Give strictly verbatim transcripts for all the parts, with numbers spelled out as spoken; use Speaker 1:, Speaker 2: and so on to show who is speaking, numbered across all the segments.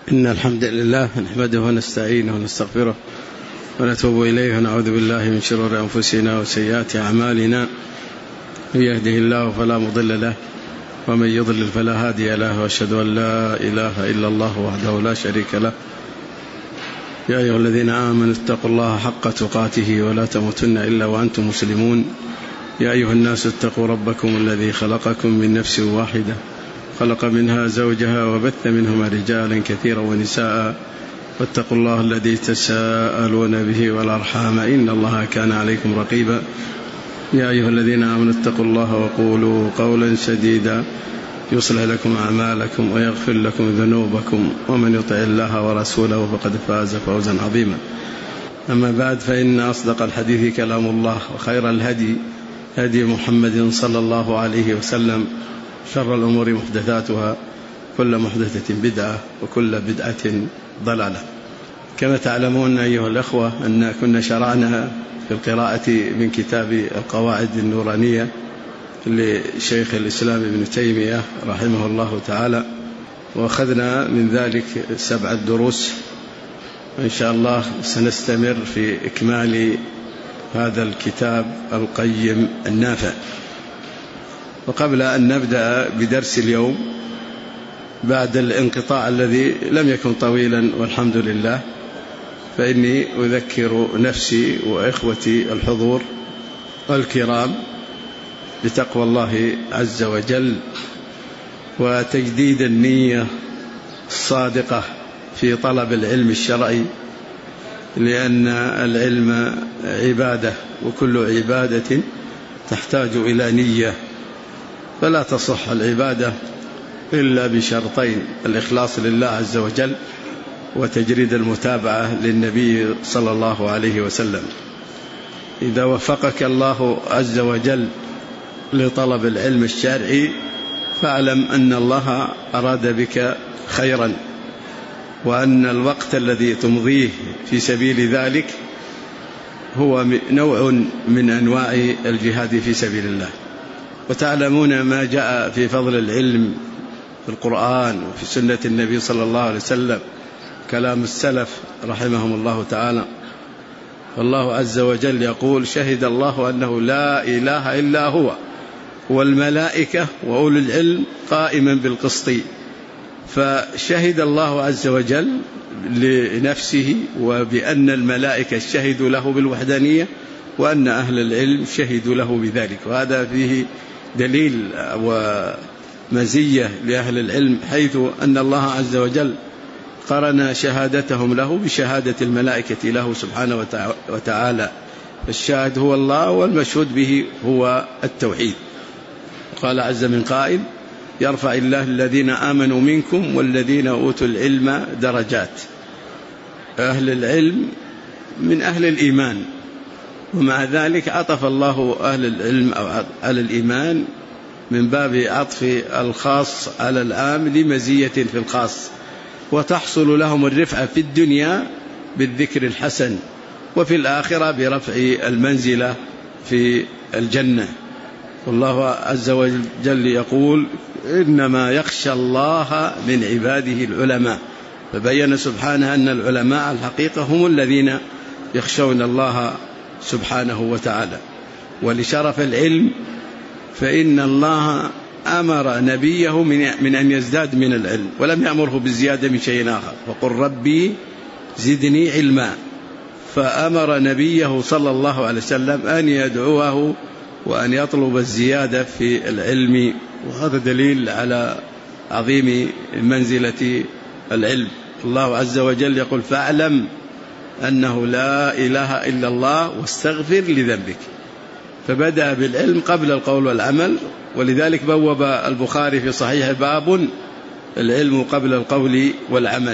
Speaker 1: إن الحمد لله نحمده ونستعينه ونستغفره ونتوب إليه ونعوذ بالله من شرور أنفسنا وسيئات أعمالنا. من يهده الله فلا مضل له ومن يضلل فلا هادي له، وأشهد أن لا إله إلا الله وحده لا شريك له. يا أيها الذين آمنوا اتقوا الله حق تقاته ولا تموتن إلا وأنتم مسلمون. يا أيها الناس اتقوا ربكم الذي خلقكم من نفس واحدة، خلق منها زوجها وبث منهما رجالا كثيرا ونساء، واتقوا الله الذي تساءلون به والأرحام إن الله كان عليكم رقيبا. يا أيها الذين آمنوا اتقوا الله وقولوا قولا سديدا يصلح لكم أعمالكم ويغفر لكم ذنوبكم، ومن يطع الله ورسوله فقد فاز فوزا عظيما. أما بعد، فإن أصدق الحديث كلام الله، وخير الهدي هدي محمد صلى الله عليه وسلم، شر الأمور محدثاتها، كل محدثة بدعة وكل بدعة ضلالة. كما تعلمون أيها الأخوة أن كنا شرعنا في القراءة من كتاب القواعد النورانية لشيخ الإسلام ابن تيمية رحمه الله تعالى، وأخذنا من ذلك سبعة دروس، وإن شاء الله سنستمر في إكمال هذا الكتاب القيم النافع. وقبل أن نبدأ بدرس اليوم بعد الانقطاع الذي لم يكن طويلا والحمد لله، فإني أذكر نفسي وإخوتي الحضور الكرام بتقوى الله عز وجل وتجديد النية الصادقة في طلب العلم الشرعي، لأن العلم عبادة، وكل عبادة تحتاج إلى نية، فلا تصح العبادة إلا بشرطين: الإخلاص لله عز وجل، وتجريد المتابعة للنبي صلى الله عليه وسلم. إذا وفقك الله عز وجل لطلب العلم الشرعي فاعلم أن الله أراد بك خيرا، وأن الوقت الذي تمضيه في سبيل ذلك هو نوع من أنواع الجهاد في سبيل الله. وتعلمون ما جاء في فضل العلم في القرآن وفي سنة النبي صلى الله عليه وسلم، كلام السلف رحمهم الله تعالى. فالله عز وجل يقول: شهد الله أنه لا إله إلا هو والملائكة وأولو العلم قائما بالقسط. فشهد الله عز وجل لنفسه، وبأن الملائكة شهدوا له بالوحدانية، وأن أهل العلم شهدوا له بذلك. وهذا فيه دليل ومزية لأهل العلم، حيث أن الله عز وجل قرن شهادتهم له بشهادة الملائكة له سبحانه وتعالى. فالشاهد هو الله، والمشهود به هو التوحيد. قال عز من قائل: يرفع الله الذين آمنوا منكم والذين أوتوا العلم درجات. أهل العلم من أهل الإيمان، ومع ذلك عطف الله أهل العلم أو على الإيمان من باب عطف الخاص على العام لمزية في الخاص، وتحصل لهم الرفعة في الدنيا بالذكر الحسن، وفي الآخرة برفع المنزلة في الجنة. والله عز وجل يقول: إنما يخشى الله من عباده العلماء. فبين سبحانه أن العلماء الحقيقة هم الذين يخشون الله سبحانه وتعالى. ولشرف العلم فإن الله أمر نبيه من أن يزداد من العلم، ولم يأمره بالزيادة من شيء آخر، وقل ربي زدني علما. فأمر نبيه صلى الله عليه وسلم أن يدعوه وأن يطلب الزيادة في العلم، وهذا دليل على عظيم منزلة العلم. الله عز وجل يقول: فاعلم أنه لا إله إلا الله واستغفر لذنبك. فبدأ بالعلم قبل القول والعمل، ولذلك بوب البخاري في صحيح باب العلم قبل القول والعمل،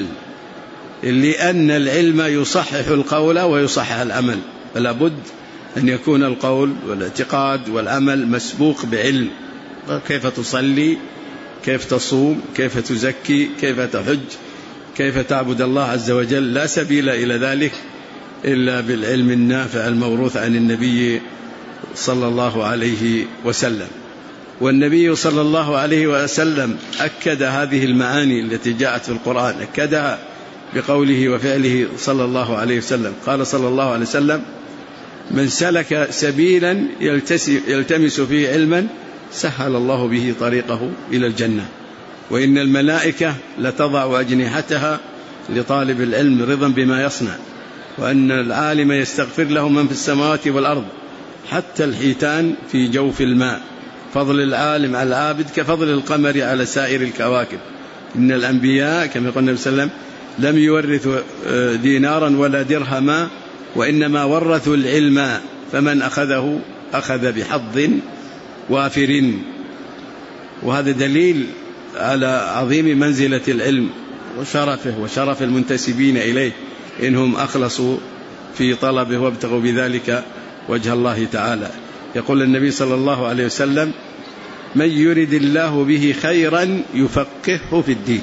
Speaker 1: لأن العلم يصحح القول ويصحح العمل، فلا بد أن يكون القول والاعتقاد والعمل مسبوق بعلم. كيف تصلي، كيف تصوم، كيف تزكي، كيف تحج، كيف تعبد الله عز وجل، لا سبيل إلى ذلك إلا بالعلم النافع الموروث عن النبي صلى الله عليه وسلم. والنبي صلى الله عليه وسلم أكد هذه المعاني التي جاءت في القرآن، أكدها بقوله وفعله صلى الله عليه وسلم. قال صلى الله عليه وسلم: من سلك سبيلا يلتمس فيه علما سهل الله به طريقه إلى الجنة، وإن الملائكة لتضع أجنحتها لطالب العلم رضا بما يصنع، وأن العالم يستغفر له من في السماوات والأرض حتى الحيتان في جوف الماء، فضل العالم على العابد كفضل القمر على سائر الكواكب. إن الأنبياء كما قال النبي صلى الله عليه وسلم لم يورثوا دينارا ولا درهما، وإنما ورثوا العلم، فمن أخذه أخذ بحظ وافر. وهذا دليل على عظيم منزلة العلم وشرفه وشرف المنتسبين إليه إنهم أخلصوا في طلبه وابتغوا بذلك وجه الله تعالى. يقول النبي صلى الله عليه وسلم: من يرد الله به خيرا يفقهه في الدين.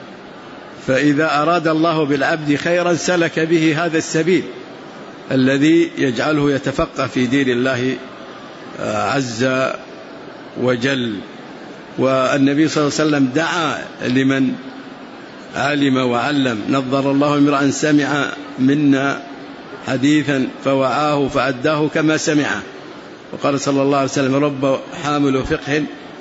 Speaker 1: فإذا أراد الله بالعبد خيرا سلك به هذا السبيل الذي يجعله يتفقه في دين الله عز وجل. والنبي صلى الله عليه وسلم دعا لمن علم وعلم: نظر الله امرأ سمع منا حديثا فوعاه فأداه كما سمعه. وقال صلى الله عليه وسلم: رب حامل فقه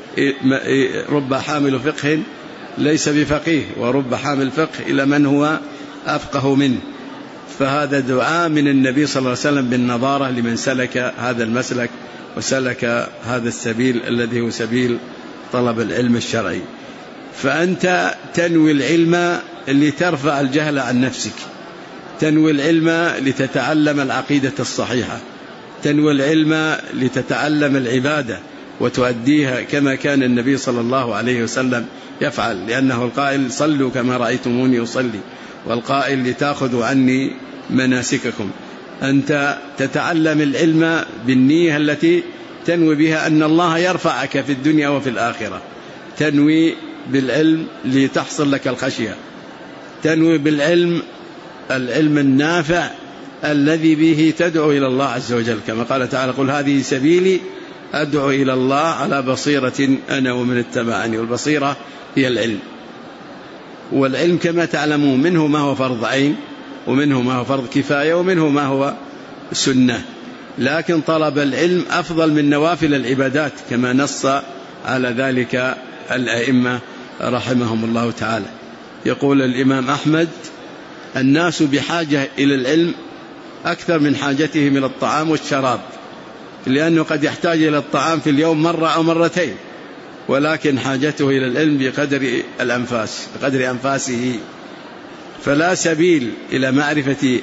Speaker 1: رب حامل فقه ليس بفقيه، ورب حامل فقه إلى من هو أفقه منه. فهذا دعاء من النبي صلى الله عليه وسلم بالنظارة لمن سلك هذا المسلك وسلك هذا السبيل الذي هو سبيل طلب العلم الشرعي. فأنت تنوي العلم لترفع الجهل عن نفسك، تنوي العلم لتتعلم العقيدة الصحيحة، تنوي العلم لتتعلم العبادة وتؤديها كما كان النبي صلى الله عليه وسلم يفعل، لأنه القائل: صلوا كما رأيتموني أصلي، والقائل: لتأخذوا عني مناسككم. أنت تتعلم العلم بالنية التي تنوي بها أن الله يرفعك في الدنيا وفي الآخرة، تنوي بالعلم لتحصل لك الخشية، تنوي بالعلم العلم النافع الذي به تدعو إلى الله عز وجل، كما قال تعالى: قل هذه سبيلي أدعو إلى الله على بصيرة أنا ومن اتبعني. والبصيرة هي العلم، والعلم كما تعلمون منه ما هو فرض عين، ومنه ما هو فرض كفاية، ومنه ما هو سنة، لكن طلب العلم أفضل من نوافل العبادات كما نص على ذلك الأئمة رحمهم الله تعالى. يقول الإمام أحمد: الناس بحاجة إلى العلم أكثر من حاجتهم إلى الطعام والشراب، لأنه قد يحتاج إلى الطعام في اليوم مرة أو مرتين، ولكن حاجته إلى العلم بقدر الأنفاس بقدر أنفاسه. فلا سبيل إلى معرفة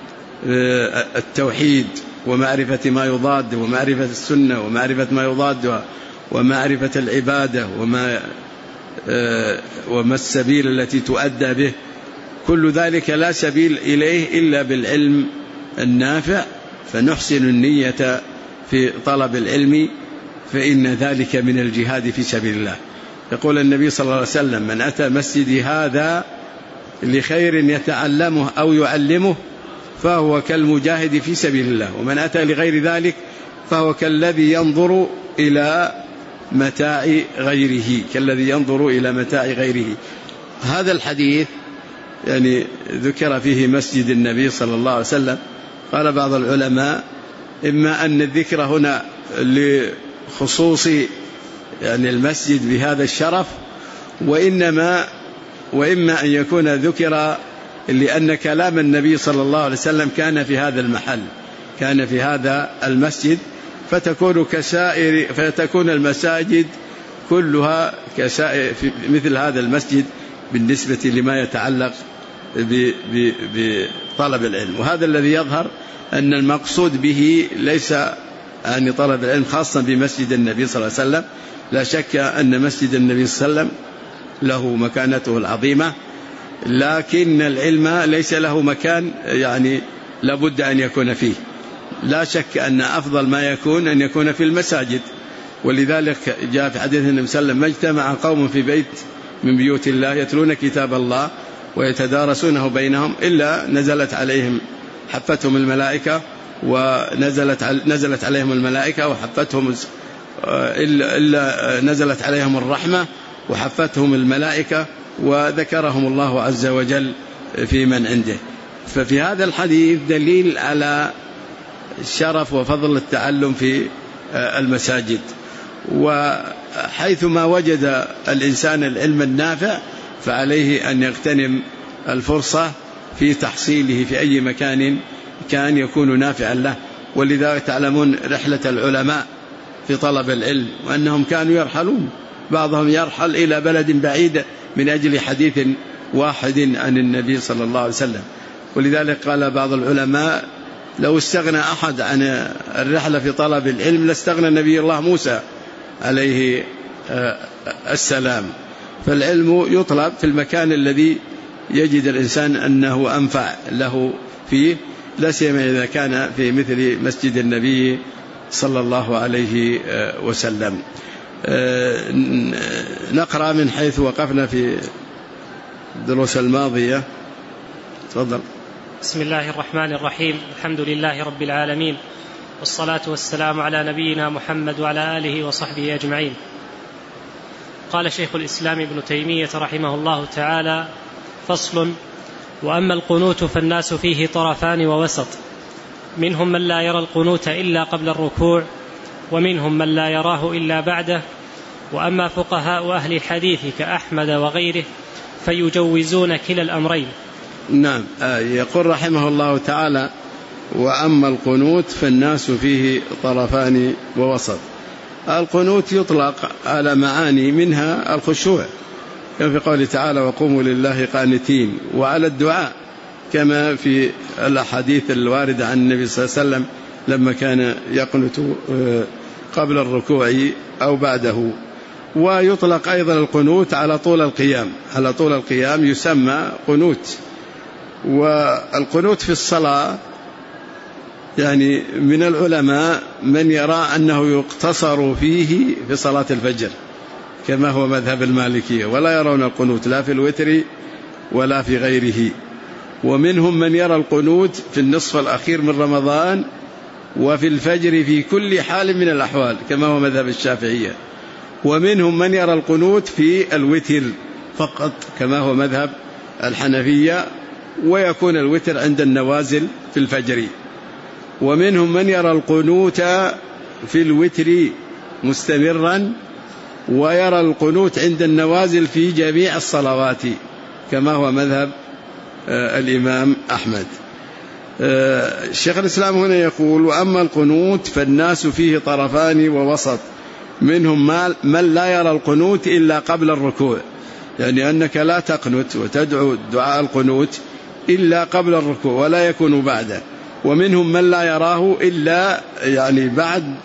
Speaker 1: التوحيد ومعرفة ما يضاد، ومعرفة السنة ومعرفة ما يضادها، ومعرفة العبادة وما وما السبيل التي تؤدى به، كل ذلك لا سبيل إليه إلا بالعلم النافع. فنحسن النية في طلب العلم، فإن ذلك من الجهاد في سبيل الله. يقول النبي صلى الله عليه وسلم: من أتى مسجدي هذا لخير يتعلمه أو يعلمه فهو كالمجاهد في سبيل الله، ومن أتى لغير ذلك فهو كالذي ينظر إلى متاع غيره كالذي ينظر إلى متاع غيره. هذا الحديث يعني ذكر فيه مسجد النبي صلى الله عليه وسلم. قال بعض العلماء: إما أن الذكر هنا لخصوص يعني المسجد بهذا الشرف، وإنما وإما أن يكون ذكر لأن كلام النبي صلى الله عليه وسلم كان في هذا المحل، كان في هذا المسجد، فتكون كسائر فتكون المساجد كلها كسائر في مثل هذا المسجد بالنسبة لما يتعلق بطلب العلم. وهذا الذي يظهر أن المقصود به ليس أن طلب العلم خاصا بمسجد النبي صلى الله عليه وسلم. لا شك أن مسجد النبي صلى الله عليه وسلم له مكانته العظيمة، لكن العلم ليس له مكان يعني لابد أن يكون فيه. لا شك أن أفضل ما يكون أن يكون في المساجد، ولذلك جاء في حديث النبي صلى الله عليه وسلم: ما اجتمع قوم في بيت من بيوت الله يتلون كتاب الله ويتدارسونه بينهم إلا نزلت عليهم حفتهم الملائكة ونزلت نزلت عليهم الملائكة وحفتهم إلا نزلت عليهم الرحمة وحفتهم الملائكة وذكرهم الله عز وجل في من عنده. ففي هذا الحديث دليل على شرف وفضل التعلم في المساجد، وحيثما وجد الإنسان العلم النافع فعليه أن يغتنم الفرصة في تحصيله في أي مكان كان يكون نافعا له. ولذلك تعلمون رحلة العلماء في طلب العلم، وأنهم كانوا يرحلون، بعضهم يرحل إلى بلد بعيد من أجل حديث واحد عن النبي صلى الله عليه وسلم. ولذلك قال بعض العلماء لو استغنى أحد عن الرحلة في طلب العلم لاستغنى نبي الله موسى عليه السلام. فالعلم يطلب في المكان الذي يجد الإنسان أنه أنفع له فيه، لا سيما إذا كان في مثل مسجد النبي صلى الله عليه وسلم. نقرأ من حيث وقفنا في الدروس الماضية. تفضل.
Speaker 2: بسم الله الرحمن الرحيم. الحمد لله رب العالمين، والصلاة والسلام على نبينا محمد وعلى آله وصحبه أجمعين. قال شيخ الإسلام ابن تيمية رحمه الله تعالى: فصل: وأما القنوت فالناس فيه طرفان ووسط، منهم من لا يرى القنوت إلا قبل الركوع، ومنهم من لا يراه إلا بعده. وأما فقهاء أهل الحديث كأحمد وغيره فيجوزون كلا الأمرين.
Speaker 1: نعم. يقول رحمه الله تعالى: وأما القنوت فالناس فيه طرفان ووسط. القنوت يطلق على معاني منها الخشوع كما في قوله تعالى: وقوموا لله قانتين، وعلى الدعاء كما في الأحاديث الواردة عن النبي صلى الله عليه وسلم لما كان يقنت قبل الركوع أو بعده. ويطلق أيضا القنوت على طول القيام، على طول القيام يسمى قنوت. والقنوت في الصلاة يعني من العلماء من يرى أنه يقتصر فيه في صلاة الفجر كما هو مذهب المالكية، ولا يرون القنوت لا في الوتر ولا في غيره. ومنهم من يرى القنوت في النصف الأخير من رمضان وفي الفجر في كل حال من الأحوال كما هو مذهب الشافعية. ومنهم من يرى القنوت في الوتر فقط كما هو مذهب الحنفية، ويكون الوتر عند النوازل في الفجر. ومنهم من يرى القنوت في الوتر مستمرا، ويرى القنوت عند النوازل في جميع الصلوات كما هو مذهب الإمام أحمد. الشيخ الإسلام هنا يقول: وأما القنوت فالناس فيه طرفان ووسط، منهم من لا يرى القنوت إلا قبل الركوع، يعني أنك لا تقنت وتدعو دعاء القنوت إلا قبل الركوع ولا يكون بعده. ومنهم من لا يراه إلا يعني بعد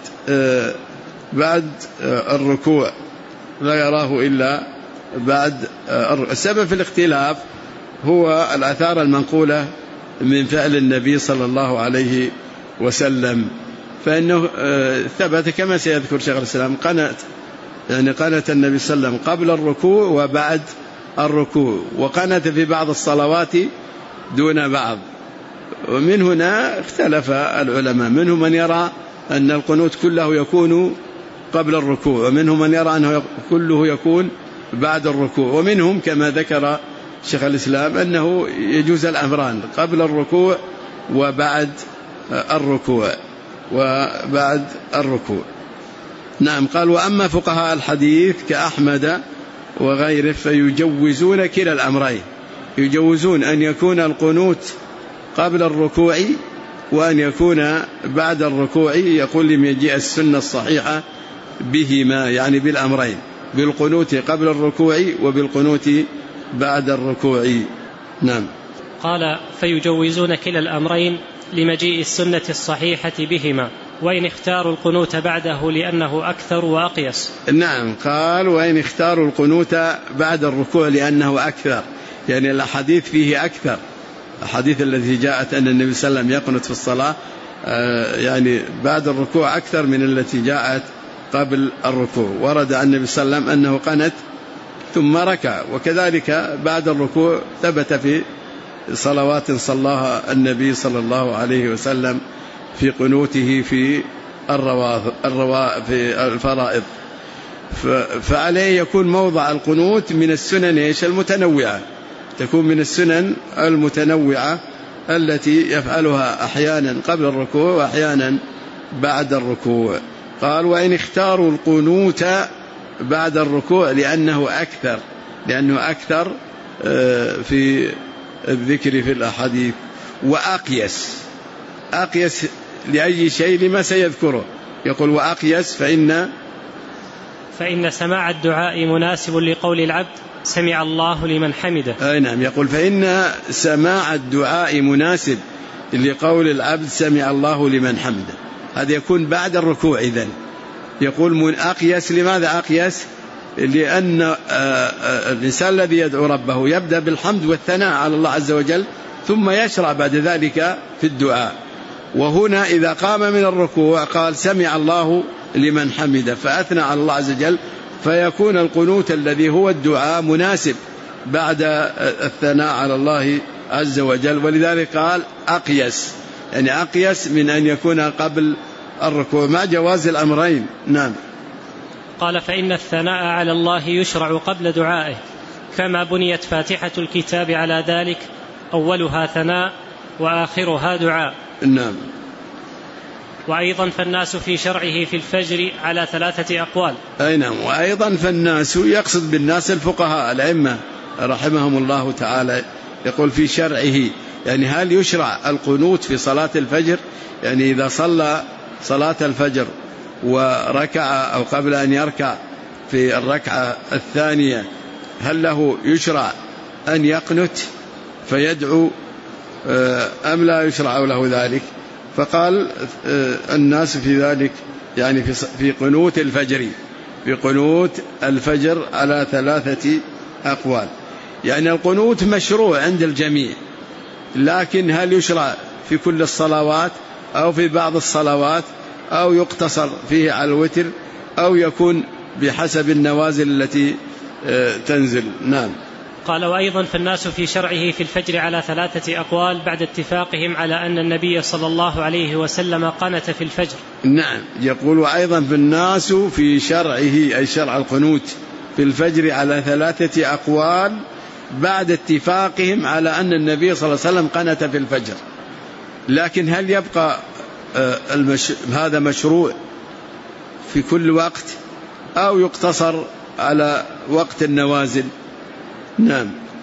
Speaker 1: بعد الركوع، لا يراه إلا بعد. السبب في الاختلاف هو الآثار المنقولة من فعل النبي صلى الله عليه وسلم، فإنه ثبت كما سيذكر شيخ الإسلام قنت، يعني قنت النبي صلى الله عليه وسلم قبل الركوع وبعد الركوع، وقنت في بعض الصلوات دون بعض. ومن هنا اختلف العلماء، منهم من يرى أن القنوت كله يكون قبل الركوع، ومنهم من يرى أنه كله يكون بعد الركوع، ومنهم كما ذكر شيخ الإسلام أنه يجوز الأمران قبل الركوع وبعد الركوع وبعد الركوع. نعم. قال: وأما فقهاء الحديث كأحمد وغيره فيجوزون كلا الأمرين، يجوزون أن يكون القنوت قبل الركوع وأن يكون بعد الركوع، يقول لم يجيء السنة الصحيحة بهما، يعني بالأمرين، بالقنوت قبل الركوع وبالقنوت بعد الركوع. نعم.
Speaker 2: قال: فيجوزون كلا الأمرين لمجيء السنة الصحيحة بهما، وإن اختاروا القنوت بعده لأنه أكثر وأقيس.
Speaker 1: نعم. قال: وإن اختاروا القنوت بعد الركوع لأنه أكثر، يعني الأحاديث فيه أكثر، الحديث التي جاءت أن النبي صلى الله عليه وسلم يقنت في الصلاة يعني بعد الركوع أكثر من التي جاءت قبل الركوع. ورد عن النبي صلى الله عليه وسلم أنه قنت ثم ركع، وكذلك بعد الركوع ثبت في صلوات صلاها النبي صلى الله عليه وسلم في قنوته في الروا في الفرائض، فعليه يكون موضع القنوت من السنن إيش المتنوعة، تكون من السنن المتنوعة التي يفعلها أحيانا قبل الركوع وأحيانا بعد الركوع. قال وإن اختاروا القنوت بعد الركوع لأنه أكثر لأنه أكثر في الذكر في الأحاديث، وأقيس أقيس لأي شيء لما سيذكره. يقول وأقيس فإن
Speaker 2: فإن سماع الدعاء مناسب لقول العبد سمع الله لمن حمده.
Speaker 1: أي نعم، يقول فإن سماع الدعاء مناسب لقول العبد سمع الله لمن حمده، هذا يكون بعد الركوع. إذن يقول من أقيس. لماذا أقيس؟ لأن الإنسان الذي يدعو ربه يبدأ بالحمد والثناء على الله عز وجل ثم يشرع بعد ذلك في الدعاء، وهنا إذا قام من الركوع قال سمع الله لمن حمده فأثنى على الله عز وجل، فيكون القنوت الذي هو الدعاء مناسب بعد الثناء على الله عز وجل، ولذلك قال أقيس، يعني أقيس من أن يكون قبل الركوع مع جواز الأمرين. نعم.
Speaker 2: قال فإن الثناء على الله يشرع قبل دعائه، كما بنيت فاتحة الكتاب على ذلك، أولها ثناء وآخرها دعاء.
Speaker 1: نعم.
Speaker 2: وأيضا فالناس في شرعه في الفجر على ثلاثة أقوال.
Speaker 1: أي نعم. وأيضا فالناس يقصد بالناس الفقهاء الأئمة رحمهم الله تعالى، يقول في شرعه يعني هل يشرع القنوت في صلاة الفجر؟ يعني إذا صلى صلاة الفجر وركع أو قبل أن يركع في الركعة الثانية هل له يشرع أن يقنت فيدعو أم لا يشرع له ذلك؟ فقال الناس في ذلك يعني في قنوت الفجر في قنوت الفجر على ثلاثة أقوال. يعني القنوت مشروع عند الجميع، لكن هل يشرع في كل الصلوات أو في بعض الصلوات أو يقتصر فيه على الوتر أو يكون بحسب النوازل التي تنزل. نعم.
Speaker 2: قال وأيضا فالناس في شرعه في الفجر على ثلاثة أقوال بعد اتفاقهم على أن النبي صلى الله عليه وسلم قنت في الفجر.
Speaker 1: نعم. يقول وأيضا فالناس في شرعه أي شرع القنوت في الفجر على ثلاثة أقوال بعد اتفاقهم على أن النبي صلى الله عليه وسلم قنت في الفجر، لكن هل يبقى المش... هذا مشروع في كل وقت أو يقتصر على وقت النوازل؟ نعم.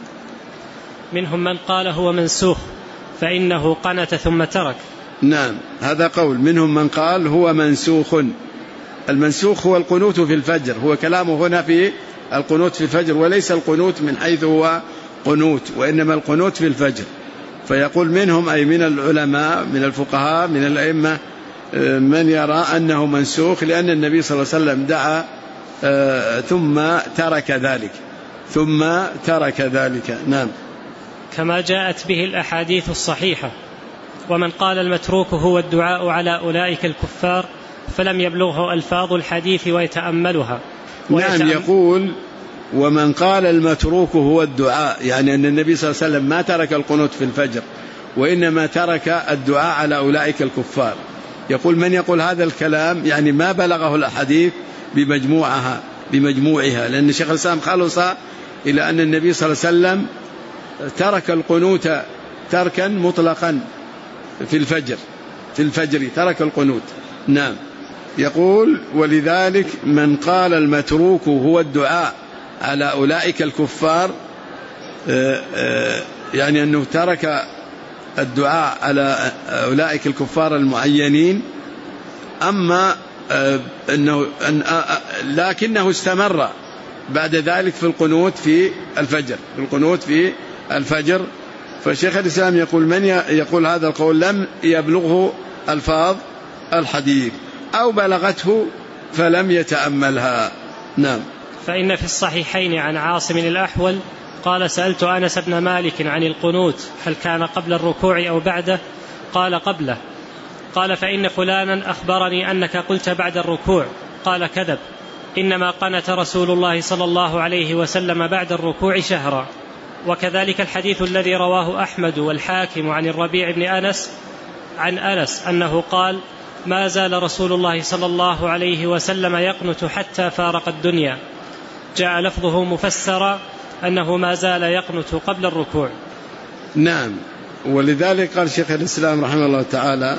Speaker 2: منهم من قال هو منسوخ فإنه قنت ثم ترك.
Speaker 1: نعم، هذا قول. منهم من قال هو منسوخ. المنسوخ هو القنوت في الفجر، هو كلامه هنا في القنوت في الفجر، وليس القنوت من حيث هو قنوت، وإنما القنوت في الفجر. فيقول منهم أي من العلماء من الفقهاء من الأئمة من يرى أنه منسوخ لأن النبي صلى الله عليه وسلم دعا ثم ترك ذلك ثم ترك ذلك. نعم.
Speaker 2: كما جاءت به الأحاديث الصحيحة. ومن قال المتروك هو الدعاء على أولئك الكفار فلم يبلغه ألفاظ الحديث ويتأملها.
Speaker 1: نعم. يقول ومن قال المتروك هو الدعاء، يعني أن النبي صلى الله عليه وسلم ما ترك القنوت في الفجر وإنما ترك الدعاء على أولئك الكفار. يقول من يقول هذا الكلام يعني ما بلغه الأحاديث بمجموعها بمجموعها لأن شيخ الإسلام خلص إلى أن النبي صلى الله عليه وسلم ترك القنوت تركا مطلقا في الفجر في الفجر ترك القنوت. نعم. يقول ولذلك من قال المتروك هو الدعاء على أولئك الكفار يعني أنه ترك الدعاء على أولئك الكفار المعينين، أما أنه لكنه استمر بعد ذلك في القنوت في الفجر في القنوت في الفجر. فالشيخ الإسلام يقول من يقول هذا القول لم يبلغه ألفاظ الحديث أو بلغته فلم يتأملها. نعم.
Speaker 2: فإن في الصحيحين عن عاصم الأحول قال سألت أنس بن مالك عن القنوت هل كان قبل الركوع أو بعده؟ قال قبله. قال فإن فلانا أخبرني أنك قلت بعد الركوع. قال كذب، إنما قنت رسول الله صلى الله عليه وسلم بعد الركوع شهرا. وكذلك الحديث الذي رواه أحمد والحاكم عن الربيع بن أنس عن أنس أنه قال ما زال رسول الله صلى الله عليه وسلم يقنت حتى فارق الدنيا، جاء لفظه مفسرا أنه ما زال يقنت قبل الركوع.
Speaker 1: نعم، ولذلك قال شيخ الإسلام رحمه الله تعالى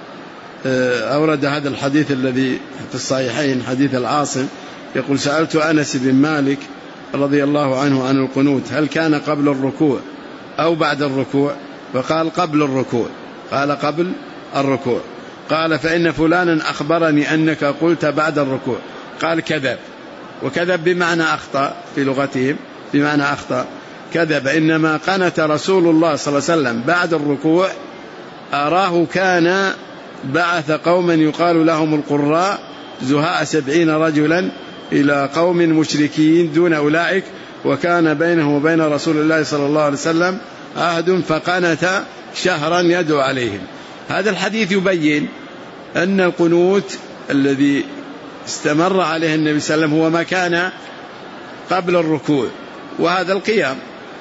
Speaker 1: أورد هذا الحديث الذي في الصحيحين حديث العاصم، يقول سألت أنس بن مالك رضي الله عنه عن القنوت هل كان قبل الركوع أو بعد الركوع؟ فقال قبل الركوع. قال قبل الركوع. قال فإن فلانا أخبرني أنك قلت بعد الركوع. قال كذب، وكذب بمعنى أخطأ في لغتهم، بمعنى أخطأ كذب، إنما قنت رسول الله صلى الله عليه وسلم بعد الركوع، أراه كان بعث قوما يقال لهم القراء زهاء سبعين رجلا إلى قوم مشركين دون أولئك، وكان بينه وبين رسول الله صلى الله عليه وسلم عهد فقنت شهرا يدعو عليهم. هذا الحديث يبين أن القنوت الذي استمر عليه النبي صلى الله عليه وسلم هو ما كان قبل الركوع، وهذا القيام.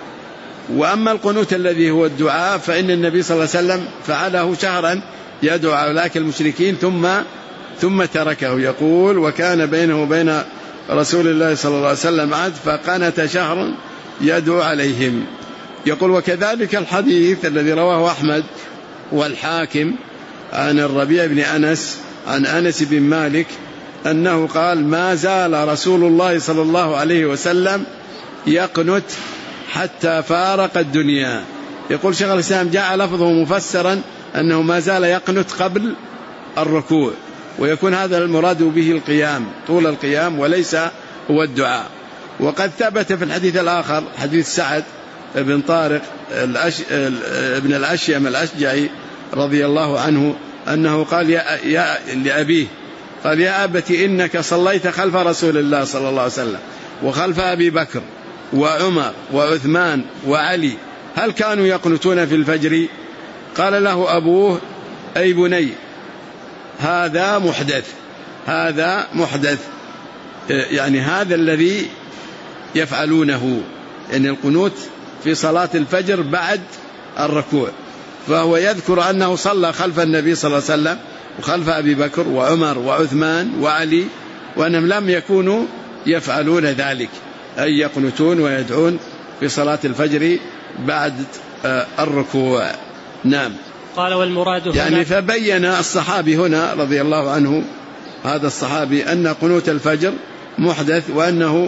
Speaker 1: وأما القنوت الذي هو الدعاء فإن النبي صلى الله عليه وسلم فعله شهرا يدعو على أولئك المشركين ثم ثم تركه. يقول وكان بينه وبين رسول الله صلى الله عليه وسلم عهد فقنت شهرا يدعو عليهم. يقول وكذلك الحديث الذي رواه أحمد والحاكم عن الربيع بن أنس عن أنس بن مالك أنه قال ما زال رسول الله صلى الله عليه وسلم يقنت حتى فارق الدنيا. يقول شيخ الإسلام جاء لفظه مفسرا أنه ما زال يقنت قبل الركوع، ويكون هذا المراد به القيام، طول القيام، وليس هو الدعاء. وقد ثبت في الحديث الآخر حديث سعد بن طارق الأش... ابن الأشيم الأشجعي رضي الله عنه أنه قال يا... يا... لأبيه قال يا أبت إنك صليت خلف رسول الله صلى الله عليه وسلم وخلف أبي بكر وعمر وعثمان وعلي، هل كانوا يقنتون في الفجر؟ قال له أبوه أي بني هذا محدث، هذا محدث، يعني هذا الذي يفعلونه، يعني القنوت في صلاة الفجر بعد الركوع. فهو يذكر أنه صلى خلف النبي صلى الله عليه وسلم وخلف أبي بكر وعمر وعثمان وعلي، وأنهم لم يكونوا يفعلون ذلك، أي يقنتون ويدعون في صلاة الفجر بعد الركوع. نعم.
Speaker 2: قال والمراد هنا
Speaker 1: يعني فبين الصحابي هنا رضي الله عنه هذا الصحابي أن قنوت الفجر محدث، وأنه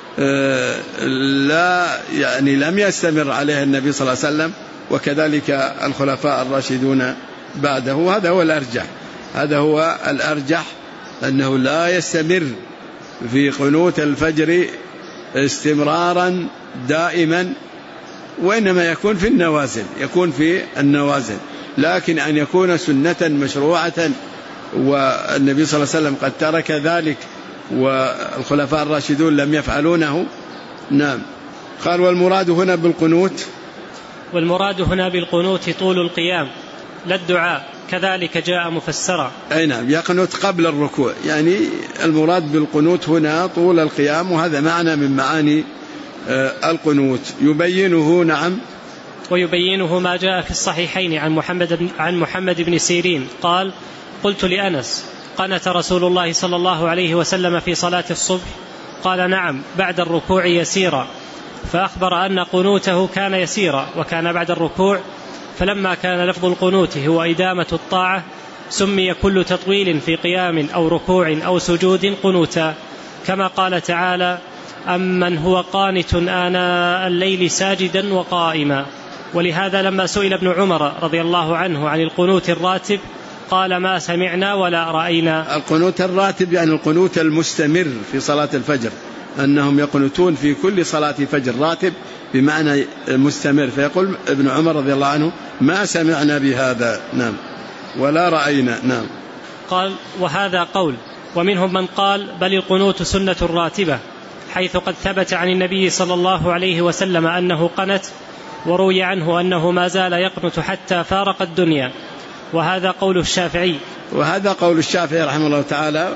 Speaker 1: لا يعني لم يستمر عليه النبي صلى الله عليه وسلم وكذلك الخلفاء الراشدون بعده. وهذا هو الأرجح، هذا هو الأرجح أنه لا يستمر في قنوت الفجر استمرارا دائما، وإنما يكون في النوازل، يكون في النوازل، لكن أن يكون سنة مشروعة والنبي صلى الله عليه وسلم قد ترك ذلك والخلفاء الراشدون لم يفعلونه. نعم. قال والمراد هنا بالقنوت
Speaker 2: والمراد هنا بالقنوت طول القيام لا الدعاء، كذلك جاء مفسرا.
Speaker 1: أي نعم، يقنت قبل الركوع، يعني المراد بالقنوت هنا طول القيام، وهذا معنى من معاني القنوت. يبينه نعم
Speaker 2: ويبينه ما جاء في الصحيحين عن محمد عن محمد بن سيرين قال قلت لأنس قنت رسول الله صلى الله عليه وسلم في صلاة الصبح؟ قال نعم بعد الركوع يسيرا، فأخبر أن قنوته كان يسيرا وكان بعد الركوع، فلما كان لفظ القنوت هو إدامة الطاعة سمي كل تطويل في قيام أو ركوع أو سجود قنوتا، كما قال تعالى أمن هو قانت آناء الليل ساجدا وقائما. ولهذا لما سئل ابن عمر رضي الله عنه عن القنوت الراتب قال ما سمعنا ولا رأينا.
Speaker 1: القنوت الراتب يعني القنوت المستمر في صلاة الفجر، أنهم يقنتون في كل صلاة فجر راتب بمعنى مستمر. فيقول ابن عمر رضي الله عنه ما سمعنا بهذا نعم ولا رأينا. نعم.
Speaker 2: قال وهذا قول، ومنهم من قال بل القنوت سنة راتبة، حيث قد ثبت عن النبي صلى الله عليه وسلم أنه قنت، وروي عنه أنه ما زال يقنت حتى فارق الدنيا، وهذا قول الشافعي.
Speaker 1: وهذا قول الشافعي رحمه الله تعالى،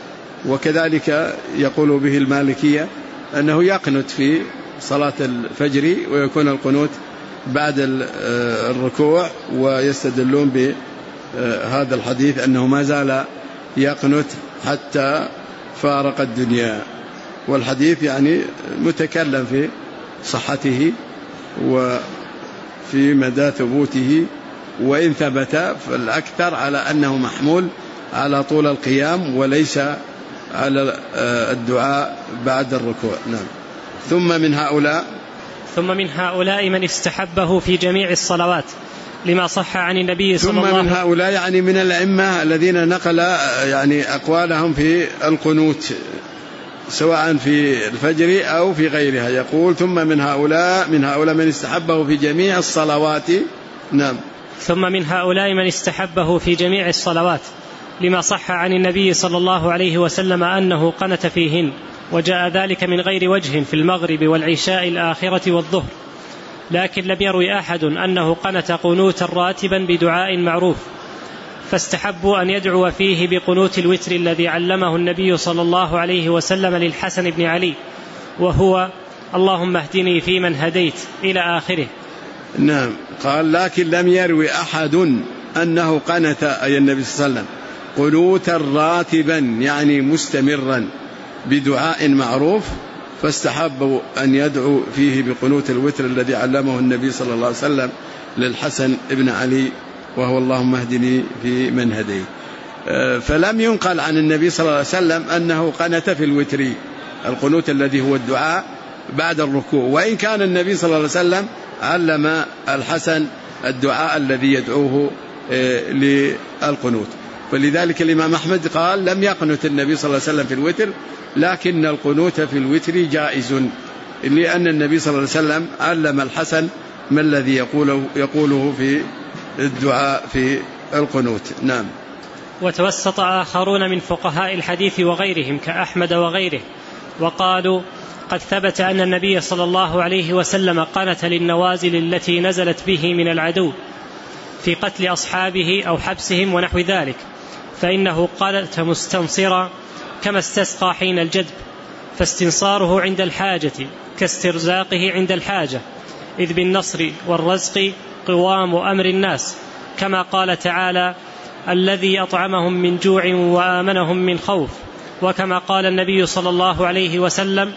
Speaker 1: وكذلك يقول به المالكية أنه يقنت في صلاة الفجر ويكون القنوت بعد الركوع، ويستدلون هذا الحديث أنه ما زال يقنت حتى فارق الدنيا. والحديث يعني متكلم في صحته وفي مدى ثبوته، وإن ثبت فالأكثر على أنه محمول على طول القيام وليس على الدعاء بعد الركوع. نعم. ثم من هؤلاء
Speaker 2: ثم من هؤلاء من استحبه في جميع الصلوات لما صح عن النبي صلى الله عليه وسلم.
Speaker 1: ثم من هؤلاء يعني من الأئمة الذين نقل يعني أقوالهم في القنوت سواء في الفجر أو في غيرها. يقول ثم من هؤلاء من هؤلاء من استحبه في جميع الصلوات. نعم.
Speaker 2: ثم من هؤلاء من استحبه في جميع الصلوات لما صح عن النبي صلى الله عليه وسلم أنه قنت فيهن، وجاء ذلك من غير وجه في المغرب والعشاء الآخرة والظهر، لكن لم يروي أحد أنه قنت قنوتا راتبا بدعاء معروف، فاستحبوا أن يدعو فيه بقنوت الوتر الذي علمه النبي صلى الله عليه وسلم للحسن بن علي، وهو اللهم اهدني فيمن هديت إلى آخره.
Speaker 1: نعم. قال لكن لم يروي أحد أنه قنت أي النبي صلى الله عليه وسلم قنوتا راتبا يعني مستمرا بدعاء معروف، فاستحبوا أن يدعو فيه بقنوت الوتر الذي علمه النبي صلى الله عليه وسلم للحسن بن علي، وهو اللهم اهدني في من هديت. فلم ينقل عن النبي صلى الله عليه وسلم أنه قنت في الوتر القنوت الذي هو الدعاء بعد الركوع، وإن كان النبي صلى الله عليه وسلم علم الحسن الدعاء الذي يدعوه للقنوت. فلذلك الإمام أحمد قال لم يقنت النبي صلى الله عليه وسلم في الوتر، لكن القنوت في الوتر جائز، لأن النبي صلى الله عليه وسلم علم الحسن ما الذي يقوله, يقوله في الدعاء في القنوت. نعم.
Speaker 2: وتوسط آخرون من فقهاء الحديث وغيرهم كأحمد وغيره وقالوا قد ثبت أن النبي صلى الله عليه وسلم قنت للنوازل التي نزلت به من العدو في قتل أصحابه أو حبسهم ونحو ذلك، فإنه قنت مستنصرا كما استسقى حين الجدب، فاستنصاره عند الحاجة كاسترزاقه عند الحاجة، إذ بالنصر والرزق قوام أمر الناس، كما قال تعالى الذي أطعمهم من جوع وآمنهم من خوف، وكما قال النبي صلى الله عليه وسلم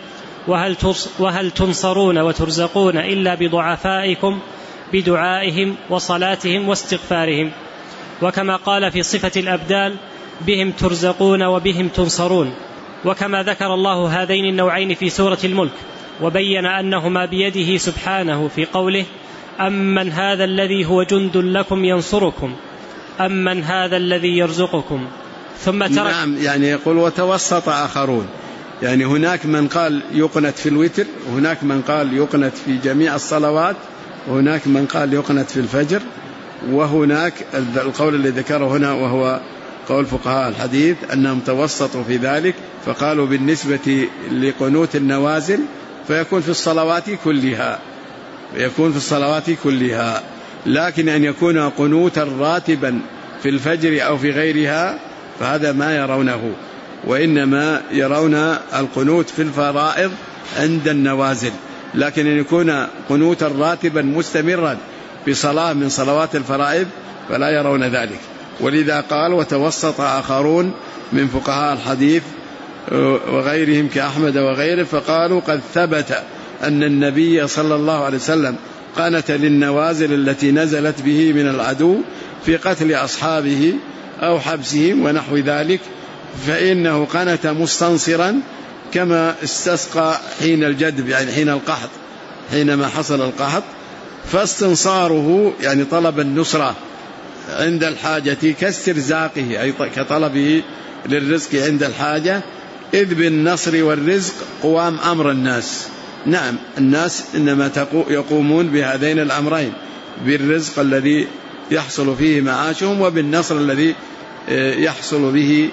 Speaker 2: وهل تنصرون وترزقون إلا بضعفائكم بدعائهم وصلاتهم واستغفارهم، وكما قال في صفة الأبدال بهم ترزقون وبهم تنصرون، وكما ذكر الله هذين النوعين في سورة الملك وبين أنهما بيده سبحانه في قوله أمن هذا الذي هو جند لكم ينصركم أمن هذا الذي يرزقكم ثم ترك.
Speaker 1: نعم. يعني يقول وتوسط آخرون، يعني هناك من قال يقنت في الوتر، وهناك من قال يقنت في جميع الصلوات، وهناك من قال يقنت في الفجر، وهناك القول الذي ذكره هنا وهو قول فقهاء الحديث أنهم توسطوا في ذلك، فقالوا بالنسبة لقنوت النوازل فيكون في الصلوات كلها يكون في الصلوات كلها لكن أن يكون قنوتا راتبا في الفجر أو في غيرها فهذا ما يرونه، وإنما يرون القنوت في الفرائض عند النوازل، لكن أن يكون قنوتا راتبا مستمرا في صلاة من صلوات الفرائض فلا يرون ذلك. ولذا قال وتوسط آخرون من فقهاء الحديث وغيرهم كأحمد وغيره، فقالوا قد ثبت أن النبي صلى الله عليه وسلم قنت للنوازل التي نزلت به من العدو في قتل أصحابه أو حبسهم ونحو ذلك، فإنه قنت مستنصرا كما استسقى حين الجدب، يعني حين القحط، حينما حصل القحط، فاستنصاره يعني طلب النصرة عند الحاجة كاسترزاقه أي كطلبه للرزق عند الحاجة، إذ بالنصر والرزق قوام أمر الناس. نعم، الناس إنما يقومون بهذين الأمرين، بالرزق الذي يحصل فيه معاشهم وبالنصر الذي يحصل به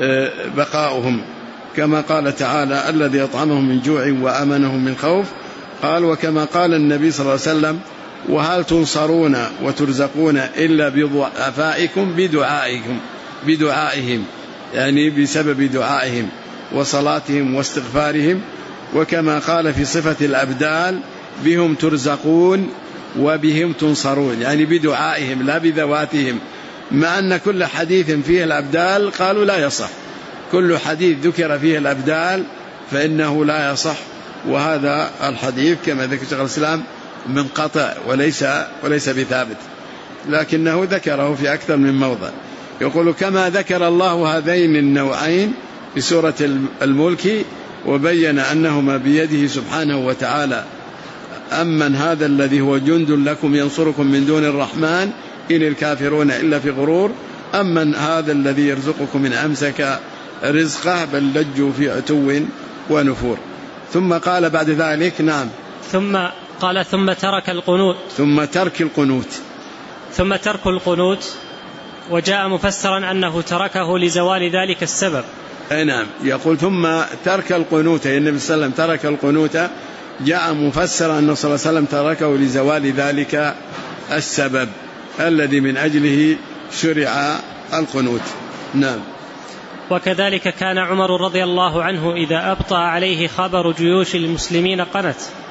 Speaker 1: بقاؤهم، كما قال تعالى الذي أطعمهم من جوع وآمنهم من خوف. قال وكما قال النبي صلى الله عليه وسلم وهل تنصرون وترزقون إلا بضعفائكم بدعائكم بدعائهم، يعني بسبب دعائهم وصلاتهم واستغفارهم. وكما قال في صفة الأبدال بهم ترزقون وبهم تنصرون، يعني بدعائهم لا بذواتهم، مع أن كل حديث فيه الأبدال قالوا لا يصح، كل حديث ذكر فيه الأبدال فإنه لا يصح، وهذا الحديث كما ذكر شيخ الإسلام منقطع وليس وليس بثابت، لكنه ذكره في أكثر من موضع. يقول كما ذكر الله هذين النوعين في سورة الملك وبين أنهما بيده سبحانه وتعالى، أمن هذا الذي هو جند لكم ينصركم من دون الرحمن إن الكافرون إلا في غرور، أمن هذا الذي يرزقكم من أمسك رزقه بل لجوا في عتو ونفور. ثم قال بعد ذلك نعم
Speaker 2: ثم قال ثم ترك القنوت
Speaker 1: ثم ترك القنوت
Speaker 2: ثم ترك القنوت وجاء مفسرا أنه تركه لزوال ذلك السبب.
Speaker 1: أي نعم، يقول ثم ترك القنوت، يعني النبي صلى الله عليه وسلم ترك القنوت، جاء مفسرا أنه صلى الله عليه وسلم تركه لزوال ذلك السبب الذي من أجله شرع القنوت. نعم.
Speaker 2: وكذلك كان عمر رضي الله عنه إذا أبطأ عليه خبر جيوش المسلمين قنت،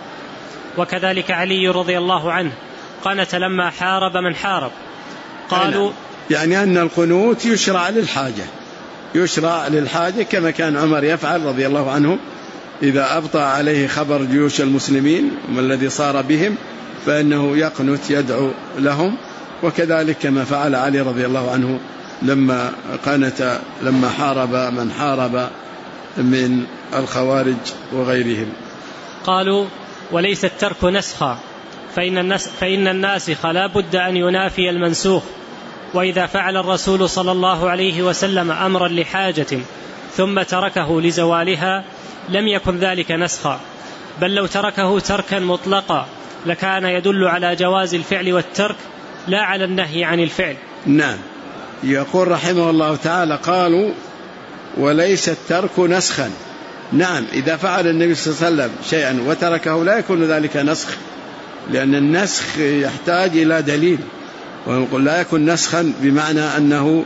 Speaker 2: وكذلك علي رضي الله عنه قنت لما حارب من حارب. قالوا
Speaker 1: يعني أن القنوت يشرع للحاجة، يشرع للحاجة كما كان عمر يفعل رضي الله عنه إذا أبطأ عليه خبر جيوش المسلمين وما الذي صار بهم فإنه يقنت يدعو لهم، وكذلك كما فعل علي رضي الله عنه لما قنت لما حارب من حارب من الخوارج وغيرهم.
Speaker 2: قالوا وليس الترك نسخا، فإن الناس فإن الناسخ لا بد أن ينافي المنسوخ، وإذا فعل الرسول صلى الله عليه وسلم أمرا لحاجة ثم تركه لزوالها لم يكن ذلك نسخا، بل لو تركه تركا مطلقا لكان يدل على جواز الفعل والترك لا على النهي عن الفعل.
Speaker 1: نعم. يقول رحمه الله تعالى قالوا وليس الترك نسخا. نعم، إذا فعل النبي صلى الله عليه وسلم شيئا وتركه لا يكون ذلك نسخ، لأن النسخ يحتاج إلى دليل، ونقول لا يكون نسخا بمعنى أنه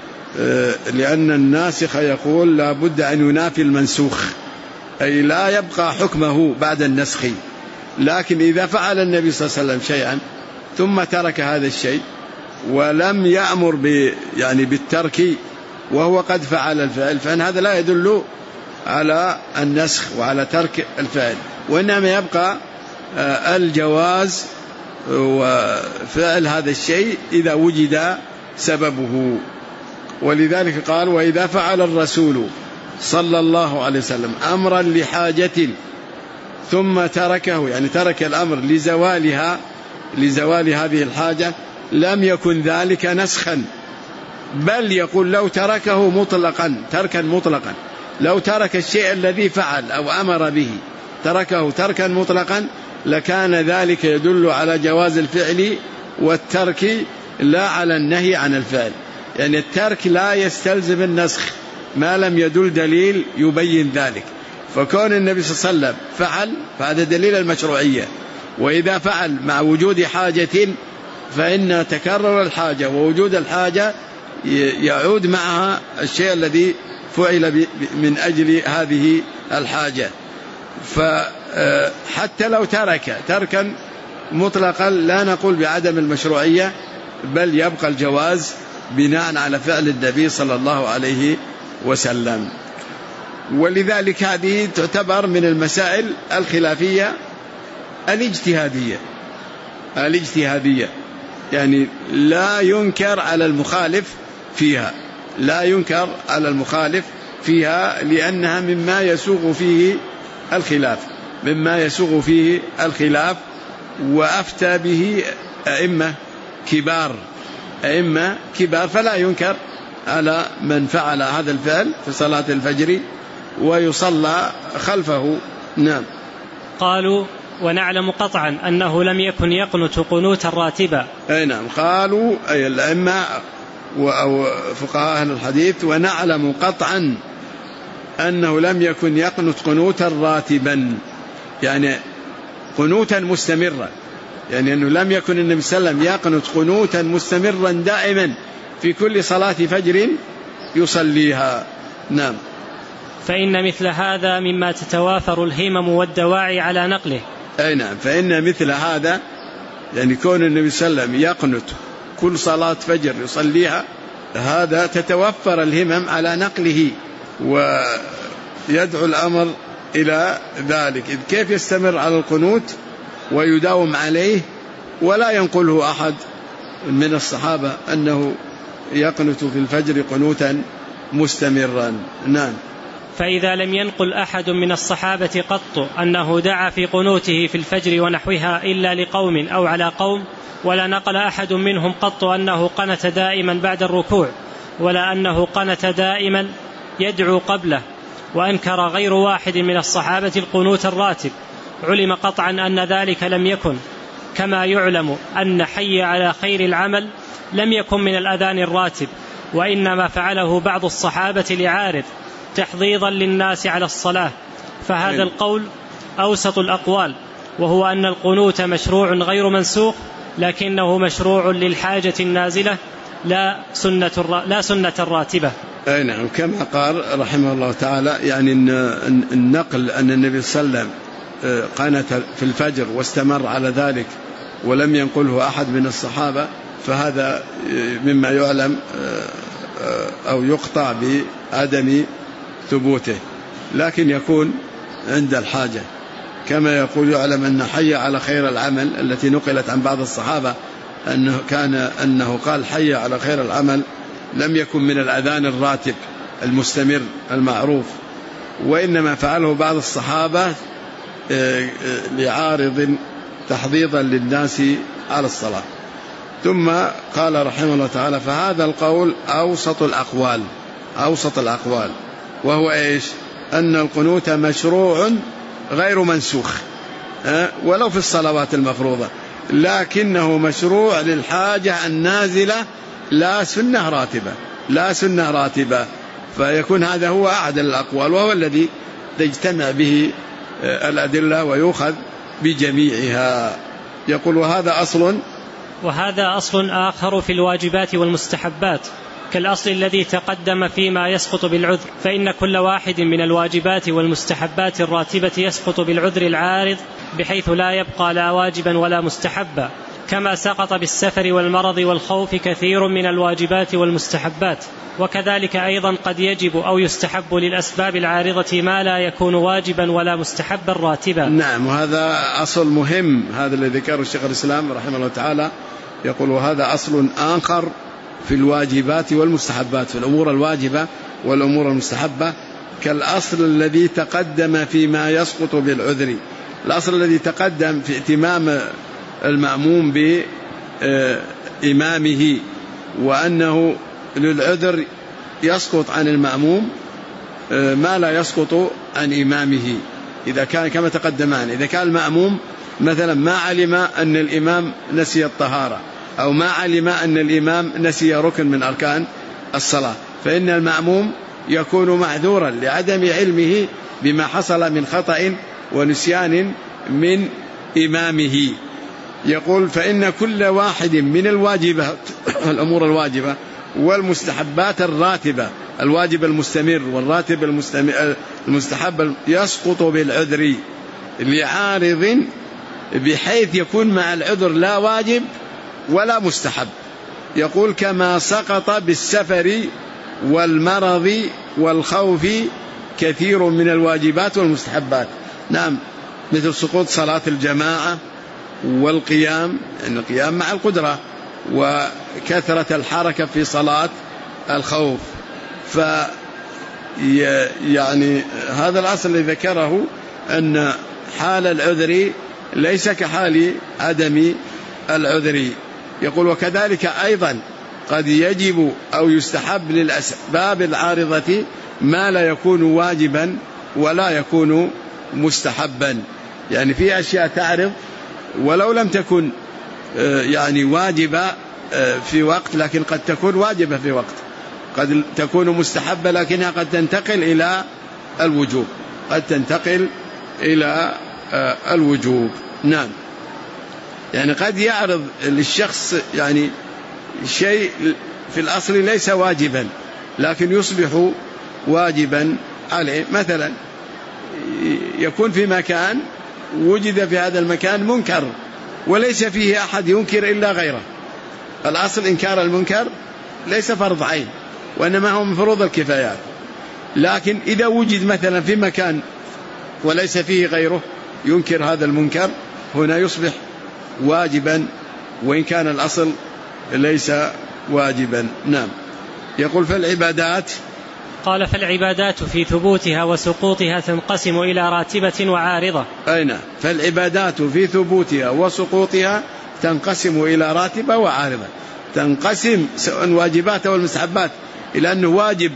Speaker 1: لأن الناسخ يقول لا بد أن ينافي المنسوخ، أي لا يبقى حكمه بعد النسخ. لكن إذا فعل النبي صلى الله عليه وسلم شيئا ثم ترك هذا الشيء ولم يأمر ب يعني بالترك وهو قد فعل الفعل، فإن هذا لا يدل على النسخ وعلى ترك الفعل، وإنما يبقى الجواز وفعل هذا الشيء إذا وجد سببه. ولذلك قال وإذا فعل الرسول صلى الله عليه وسلم أمرا لحاجة ثم تركه، يعني ترك الأمر لزوالها لزوال هذه الحاجة، لم يكن ذلك نسخا، بل يقول لو تركه مطلقا تركا مطلقا، لو ترك الشيء الذي فعل أو أمر به تركه تركا مطلقا لكان ذلك يدل على جواز الفعل والترك لا على النهي عن الفعل. يعني الترك لا يستلزم النسخ ما لم يدل دليل يبين ذلك، فكون النبي صلى الله عليه وسلم فعل فهذا دليل المشروعية، وإذا فعل مع وجود حاجة فإن تكرر الحاجة ووجود الحاجة يعود معها الشيء الذي فعل من أجل هذه الحاجة. فحتى لو ترك تركا مطلقا لا نقول بعدم المشروعية، بل يبقى الجواز بناء على فعل النبي صلى الله عليه وسلم. ولذلك هذه تعتبر من المسائل الخلافية الاجتهادية الاجتهادية يعني لا ينكر على المخالف فيها لا ينكر على المخالف فيها لأنها مما يسوغ فيه الخلاف مما يسوغ فيه الخلاف وأفتى به أئمة كبار أئمة كبار فلا ينكر على من فعل هذا الفعل في صلاة الفجر ويصلى خلفه. نعم.
Speaker 2: قالوا ونعلم قطعا أنه لم يكن يقنت قنوتا راتبا.
Speaker 1: أي نعم، قالوا أي الأئمة أو فقهاء أهل الحديث ونعلم قطعا أنه لم يكن يقنت قنوتا راتبا، يعني قنوتا مستمرا، يعني أنه لم يكن النبي صلى الله عليه وسلم يقنت قنوتا مستمرا دائما في كل صلاة فجر يصليها. نعم.
Speaker 2: فإن مثل هذا مما تتوافر الهمم والدواعي على نقله.
Speaker 1: أي نعم، فإن مثل هذا يعني كون النبي صلى الله عليه وسلم يقنت كل صلاة فجر يصليها، هذا تتوفر الهمم على نقله ويدعو الأمر إلى ذلك. إذ كيف يستمر على القنوت ويداوم عليه ولا ينقله أحد من الصحابة أنه يقنت في الفجر قنوتا مستمرا. نعم.
Speaker 2: فإذا لم ينقل أحد من الصحابة قط أنه دعا في قنوته في الفجر ونحوها إلا لقوم أو على قوم، ولا نقل أحد منهم قط أنه قنت دائما بعد الركوع، ولا أنه قنت دائما يدعو قبله، وأنكر غير واحد من الصحابة القنوت الراتب، علم قطعا أن ذلك لم يكن، كما يعلم أن حي على خير العمل لم يكن من الأذان الراتب، وإنما فعله بعض الصحابة لعارض تحضيضا للناس على الصلاة. فهذا القول أوسط الأقوال، وهو أن القنوت مشروع غير منسوخ، لكنه مشروع للحاجة النازلة لا سنة, لا سنة الراتبة.
Speaker 1: أي نعم، كما قال رحمه الله تعالى، يعني النقل أن النبي صلى الله عليه وسلم قنت في الفجر واستمر على ذلك ولم ينقله أحد من الصحابة، فهذا مما يعلم أو يقطع بعدم ثبوته، لكن يكون عند الحاجة. كما يقول يعلم أن حي على خير العمل التي نقلت عن بعض الصحابة أنه كان أنه قال حي على خير العمل لم يكن من الأذان الراتب المستمر المعروف، وإنما فعله بعض الصحابة لعارض تحضيضا للناس على الصلاة. ثم قال رحمه الله تعالى: فهذا القول أوسط الأقوال، أوسط الأقوال وهو إيش؟ أن القنوت مشروع غير منسوخ ولو في الصلوات المفروضة، لكنه مشروع للحاجة النازلة لا سنة راتبة، لا سنة راتبة. فيكون هذا هو أعدل الأقوال، وهو الذي تجتمع به الأدلة ويؤخذ بجميعها. يقول: وهذا أصل
Speaker 2: وهذا أصل آخر في الواجبات والمستحبات، كالأصل الذي تقدم فيما يسقط بالعذر، فإن كل واحد من الواجبات والمستحبات الراتبة يسقط بالعذر العارض، بحيث لا يبقى لا واجبا ولا مستحبا، كما سقط بالسفر والمرض والخوف كثير من الواجبات والمستحبات. وكذلك أيضا قد يجب أو يستحب للأسباب العارضة ما لا يكون واجبا ولا مستحبا راتبا.
Speaker 1: نعم، وهذا أصل مهم، هذا الذي ذكره الشيخ الإسلام رحمه الله تعالى. يقول: وهذا أصل آخر في الواجبات والمستحبات، في الأمور الواجبة والأمور المستحبة، كالأصل الذي تقدم فيما يسقط بالعذر. الأصل الذي تقدم في ائتمام المأموم بإمامه، وأنه للعذر يسقط عن المأموم ما لا يسقط عن إمامه إذا كان كما تقدمان. إذا كان المأموم مثلا ما علم أن الإمام نسي الطهارة، أو ما علم أن الإمام نسي ركن من أركان الصلاة، فإن المأموم يكون معذورا لعدم علمه بما حصل من خطأ ونسيان من إمامه. يقول: فإن كل واحد من الواجبات الأمور الواجبة والمستحبات الراتبة، الواجب المستمر والراتب المستحب، يسقط بالعذر لعارض، بحيث يكون مع العذر لا واجب ولا مستحب. يقول: كما سقط بالسفر والمرض والخوف كثير من الواجبات والمستحبات. نعم، مثل سقوط صلاة الجماعة والقيام، يعني القيام مع القدرة، وكثرة الحركة في صلاة الخوف. ف يعني هذا الأصل الذي ذكره أن حال العذر ليس كحال عدم العذر. يقول: وكذلك أيضا قد يجب أو يستحب للأسباب العارضة ما لا يكون واجبا ولا يكون مستحبا. يعني في أشياء تعرض ولو لم تكن يعني واجبة في وقت، لكن قد تكون واجبة في وقت، قد تكون مستحبة لكنها قد تنتقل إلى الوجوب، قد تنتقل إلى الوجوب. نعم، يعني قد يعرض للشخص يعني شيء في الأصل ليس واجبا لكن يصبح واجبا عليه. مثلا يكون في مكان وجد في هذا المكان منكر وليس فيه أحد ينكر إلا غيره، الأصل إنكار المنكر ليس فرض عين، وإنما هو من فروض الكفايات. لكن إذا وجد مثلا في مكان وليس فيه غيره ينكر هذا المنكر، هنا يصبح واجبا وإن كان الأصل ليس واجبا. نعم. يقول فالعبادات،
Speaker 2: قال فالعبادات في ثبوتها وسقوطها تنقسم إلى راتبة وعارضة.
Speaker 1: أين فالعبادات في ثبوتها وسقوطها تنقسم إلى راتبة وعارضة. تنقسم سواء واجبات أو المستحبات إلى أنه واجب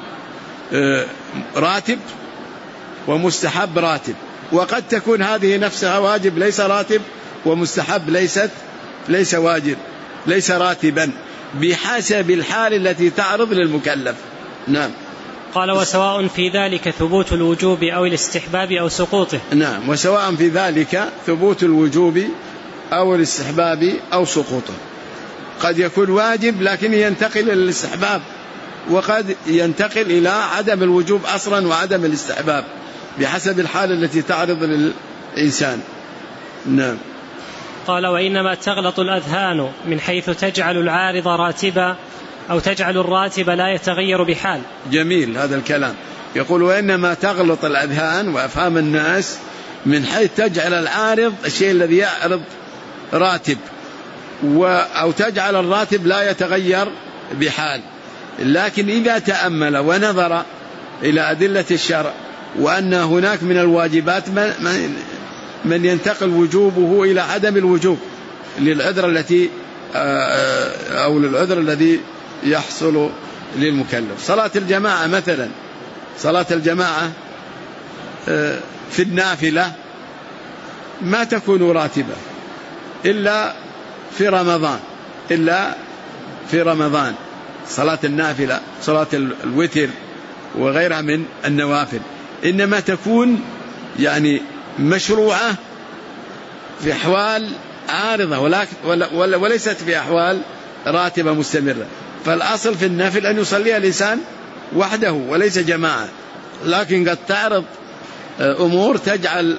Speaker 1: راتب ومستحب راتب، وقد تكون هذه نفسها واجب ليس راتب، ومستحب ليست ليس واجب ليس راتبا، بحسب الحال التي تعرض للمكلف. نعم.
Speaker 2: قال وسواء في ذلك ثبوت الوجوب أو الاستحباب أو سقوطه.
Speaker 1: نعم. وسواء في ذلك ثبوت الوجوب أو الاستحباب أو سقوطه. قد يكون واجب لكن ينتقل إلى الاستحباب، وقد ينتقل إلى عدم الوجوب أصلا وعدم الاستحباب بحسب الحال التي تعرض للإنسان. نعم.
Speaker 2: قال وإنما تغلط الأذهان من حيث تجعل العارض راتبا أو تجعل الراتب لا يتغير بحال.
Speaker 1: جميل هذا الكلام. يقول وإنما تغلط الأذهان وأفهام الناس من حيث تجعل العارض الشيء الذي يعرض راتب، أو تجعل الراتب لا يتغير بحال. لكن إذا تأمل ونظر إلى أدلة الشرع وأن هناك من الواجبات من, من ينتقل وجوبه إلى عدم الوجوب للعذر التي أو للعذر الذي يحصل للمكلف. صلاة الجماعة مثلا، صلاة الجماعة في النافلة ما تكون راتبة إلا في رمضان، إلا في رمضان صلاة النافلة، صلاة الوتر وغيرها من النوافل، إنما تكون يعني مشروعة في أحوال عارضة ولكن وليست في أحوال راتبة مستمرة. فالأصل في النافل أن يصلي الإنسان وحده وليس جماعة، لكن قد تعرض أمور تجعل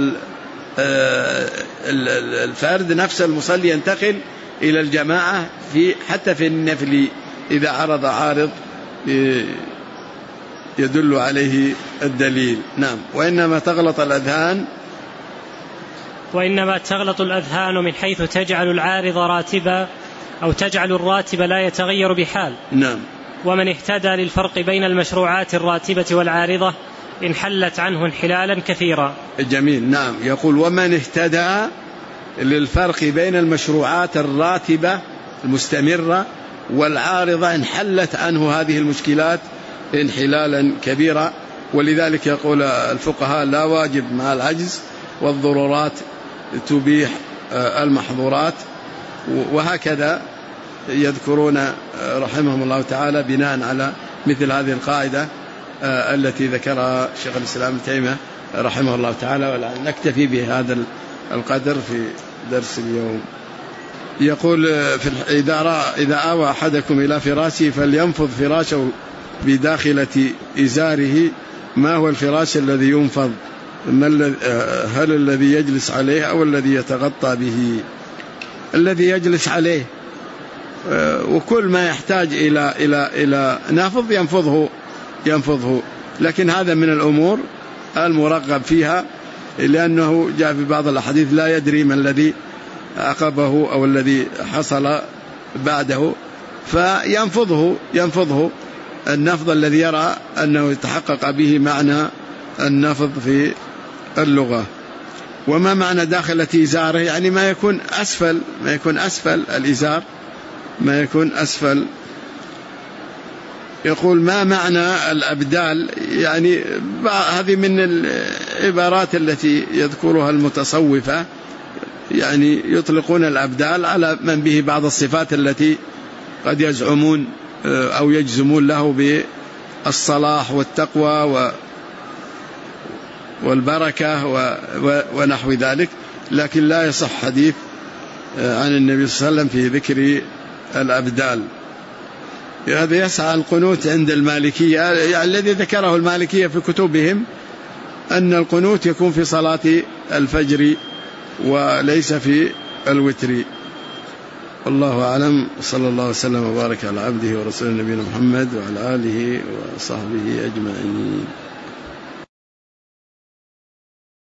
Speaker 1: الفرد نفس المصلي ينتقل إلى الجماعة في حتى في النفل إذا عرض عارض يدل عليه الدليل. نعم. وإنما تغلط الأذهان
Speaker 2: وإنما تغلط الأذهان من حيث تجعل العارض راتبا أو تجعل الراتب لا يتغير بحال.
Speaker 1: نعم.
Speaker 2: ومن اهتدى للفرق بين المشروعات الراتبة والعارضة انحلت عنه انحلالا كثيرا.
Speaker 1: جميل. نعم. يقول ومن اهتدى للفرق بين المشروعات الراتبة المستمرة والعارضة انحلت عنه هذه المشكلات انحلالا كبيرا. ولذلك يقول الفقهاء لا واجب مع العجز، والضرورات تبيح المحظورات. وهكذا يذكرون رحمهم الله تعالى بناء على مثل هذه القاعدة التي ذكرها شيخ الإسلام ابن تيمية رحمه الله تعالى. ولعل نكتفي بهذا القدر في درس اليوم. يقول في إذا, إذا آوى أحدكم إلى فراشه فلينفض فراشه بداخلة إزاره. ما هو الفراش الذي ينفض؟ هل الذي يجلس عليه أو الذي يتغطى به؟ الذي يجلس عليه، وكل ما يحتاج إلى إلى إلى نافض ينفضه ينفضه لكن هذا من الأمور المرغب فيها، لأنه جاء في بعض الأحاديث لا يدري ما الذي عقبه أو الذي حصل بعده، فينفضه ينفضه النفض الذي يرى أنه يتحقق به معنى النفض في اللغة. وما معنى داخلة إزاره؟ يعني ما يكون أسفل ما يكون أسفل الإزار ما يكون أسفل. يقول ما معنى الأبدال؟ يعني هذه من العبارات التي يذكرها المتصوفة، يعني يطلقون الأبدال على من به بعض الصفات التي قد يزعمون أو يجزمون له بالصلاح والتقوى والبركة ونحو ذلك، لكن لا يصح حديث عن النبي صلى الله عليه وسلم في ذكر الأبدال. هذا يسعى القنوت عند المالكية، يعني الذي ذكره المالكية في كتبهم أن القنوت يكون في صلاة الفجر وليس في الوتر. والله أعلم، صلى الله وسلم وبارك على عبده ورسوله نبينا محمد وعلى آله وصحبه أجمعين.